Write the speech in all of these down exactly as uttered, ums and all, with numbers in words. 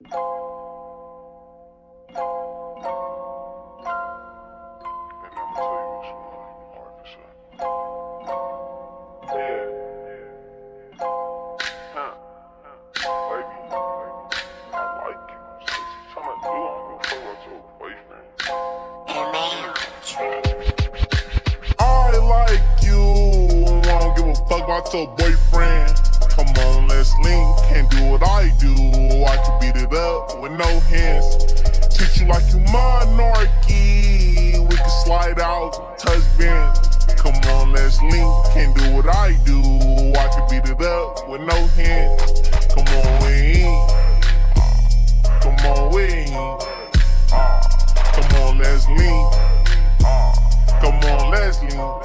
About your boyfriend, come on, let's link. Can't do what I do, I can beat it up with no hands. Treat you like you monarchy, we can slide out, touch bends. Come on, let's link. Can't do what I do, I can beat it up with no hands. Come on, we uh, come on, we uh, come on, let's link. Uh, come on, let's link.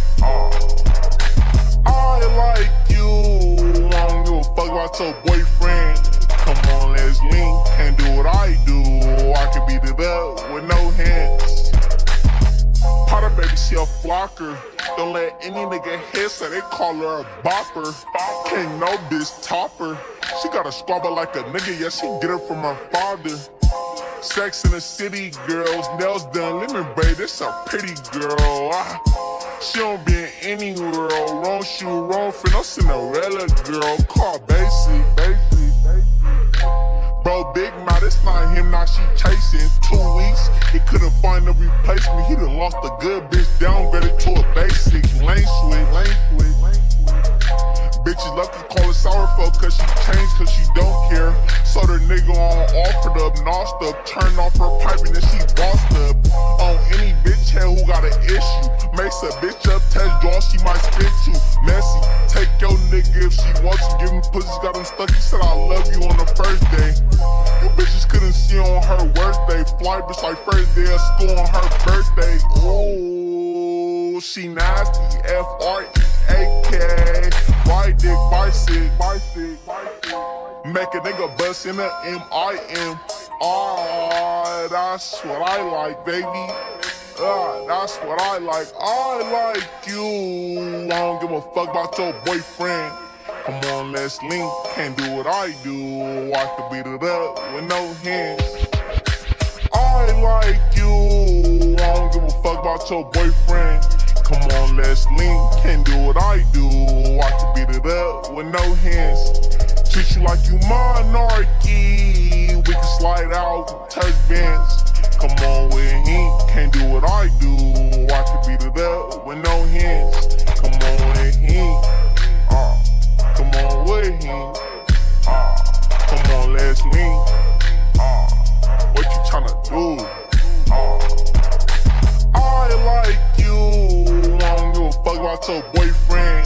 I like you, I don't give a fuck about your boyfriend. Come on, let's link. Can't do what I do, I can beat it up with no hands. Potter baby, she a flocker. Don't let any nigga hit, so they call her a bopper. Can't no bitch topper. She got a squabble like a nigga, yeah, she get it from her father. Sex in the city, girls, nails done, lemon braid, this a pretty girl. Ah. She don't be in any world, wrong shoe, wrong fit, no Cinderella girl, call basic, basic, basic. Bro, big mouth, it's not him, now she chasing. Two weeks, he couldn't find a replacement, he done lost a good bitch, downgraded to a basic. Lane switch, lane switch, lane switch. Bitches love to call it sourful, cause she changed, cause she don't care. So the nigga on offered up, nosed up, turned off her piping and she bossed up. On any bitch head who got an issue, makes a bitch up, test draw, she might spit you. Messy, take your nigga if she wants to, give him pussy, got him stuck, he said I love you on the first day. You bitches couldn't see on her worst day, fly bitch like first day of school on her birthday. Ooh, she nasty, F R E A K, ride dick, bicycle, bicycle, bicycle. Make a nigga bust in the M I M. Ah, that's what I like, baby. Ah, that's what I like. I like you. I don't give a fuck about your boyfriend. Come on, let's link. Can't do what I do, I can beat it up with no hands. I like you. I don't give a fuck about your boyfriend. Come on, let's link. Can't do what I do, I can beat it up with no hands. Treat you like you monarchy, we can slide out, touch bends. Come on with him, can't do what I do, I can beat it up with no hands. Come on with him, uh, come on with him, uh, come on, let's link. Uh, what you tryna do? Uh, I like you, I don't give a fuck about your boyfriend.